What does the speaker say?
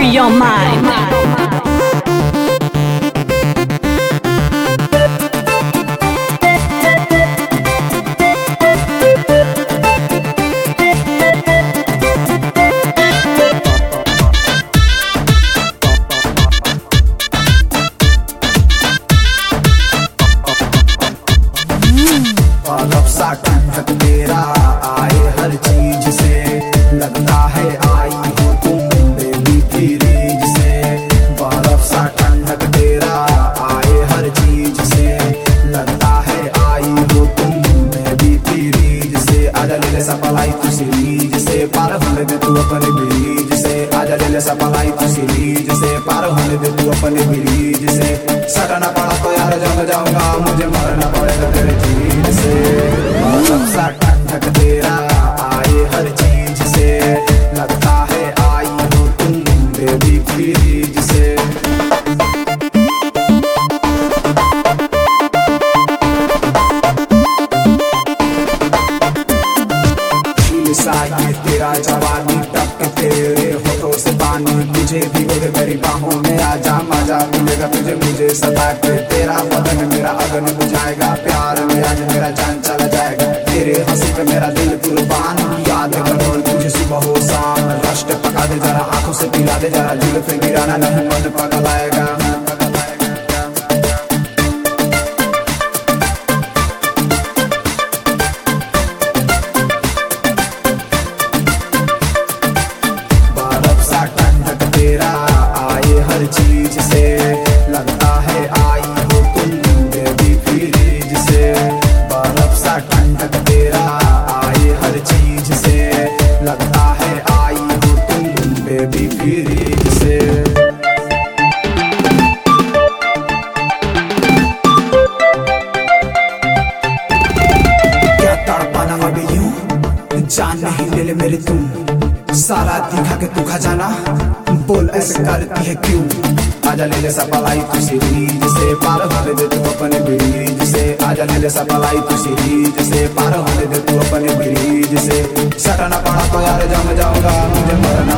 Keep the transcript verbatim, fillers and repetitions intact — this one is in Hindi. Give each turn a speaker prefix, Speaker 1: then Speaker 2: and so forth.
Speaker 1: your mind.
Speaker 2: सा ठंडक तेरा आए हर चीज से, लगता है आई हो तुम बेबी फ्रीज से। बर्फ सा ठंडक तेरा आए हर चीज से, लगता है आई हो तुम बेबी फ्रीज से। आजा ले ले सपलाई तू सीरीज से, पार होने दे तू अपने ब्रीज से। आजा ले ले सपलाई तू सीरीज से, पार होने दे तू अपने ब्रीज से। सटना पड़ा तो यार जम जाऊंगा, मुझे मरना पड़ेगा तेरे चीज से। बर्फ सा ठंडक तेरा आए हर चीज से, लगता है आई हो तुम बेबी फ्रीज से। ये तेरा जवानी टक तेरे होठों से पानी, तुझे भी मेरे मेरी बाहों में आजा, मजा मिलेगा तुझे मुझे सता के। तेरा बदन मेरा अगन बुझाएगा, प्यार में आज मेरा जान चला जाएगा। तेरे हंसी पे मेरा दिल कुर्बान, याद करो तुझे सुबह हो शाम। रश्क पका दे जरा, आंखों से पिला दे जरा, जुल्फे गिराना नहीं मन पगलाएगा। तेरा आए हर चीज से, लगता है आई हो तुम बेबी फ्रीज से। बर्फ सा ठंडक तेरा आए हर चीज से, लगता है आई हो तुम बेबी फ्रीज से। क्या तड़पाना अभी यूं, जान नहीं ले ले मेरी तुम, सारा दिखा के तू खजाना, बोल ऐसे करती है क्यों। आजा ले ले सपलाई तू सीरीज से, पार होने दे तू अपने ब्रीज से। आजा ले ले सपलाई तू सीरीज से, पार होने दे तू अपने ब्रीज से। सटना पड़ा तो यार जम जाऊंगा, मुझे मरना